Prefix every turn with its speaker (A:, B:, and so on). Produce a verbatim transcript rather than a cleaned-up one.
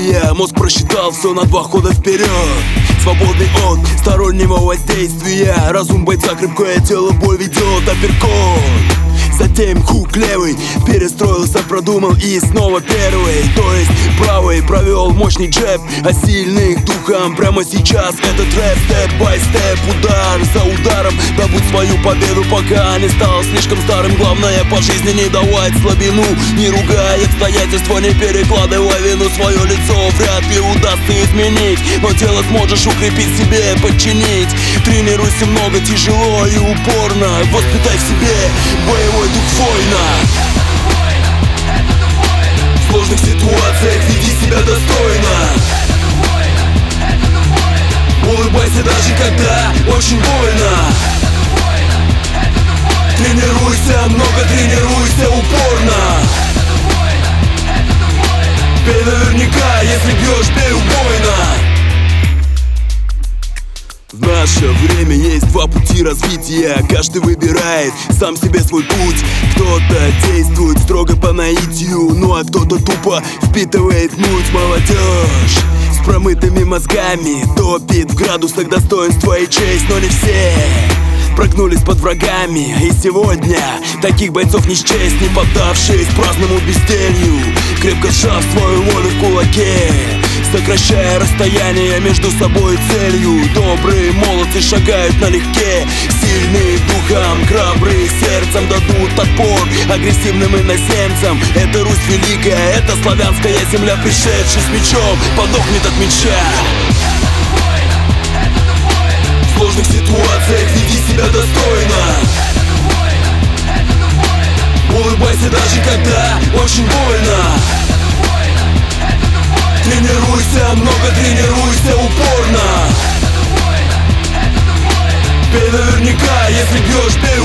A: действия. Мозг просчитал все на два хода вперед, свободный от стороннего воздействия. Разум бойца, крепкое тело, боль ведет апперкот. Затем хук левый перестроился, продумал и снова первый. То есть правый провел мощный джеб, а сильных духом прямо сейчас этот рэп. Степ-бай-степ, удар за ударом, добудь свою победу, пока не стал слишком старым. Главное по жизни не давать слабину, не ругай обстоятельства, не перекладывай вину. Свое лицо вряд ли удастся изменить, но тело сможешь укрепить себе, подчинить. Тренируйся много, тяжело и упорно, воспитай в себе боевой дух воина. В сложных ситуациях веди себя достойно. Улыбайся даже когда очень больно. Тренируйся, много тренируйся, упорно. Пей наверняка, если бьешь, бей убойно. В наше время есть два пути развития. Каждый выбирает сам себе свой путь. Кто-то действует строго по наитию, ну а кто-то тупо впитывает муть. Молодежь с промытыми мозгами топит в градусах достоинства и честь, но не все прогнулись под врагами. И сегодня таких бойцов не счесть, не поддавшись праздному безделью, крепко сжав свою волю в кулаке, сокращая расстояние между собой и целью. Добрые молодцы шагают налегке, сильные духом, храбрые сердцем дадут отпор агрессивным иноземцам. Это Русь великая, это славянская земля, пришедший с мечом подохнет от меча. В сложных ситуациях веди себя достойно. Улыбайся даже когда очень больно. Тренируйся, много тренируйся, упорно. Пей наверняка, если бьешь, бей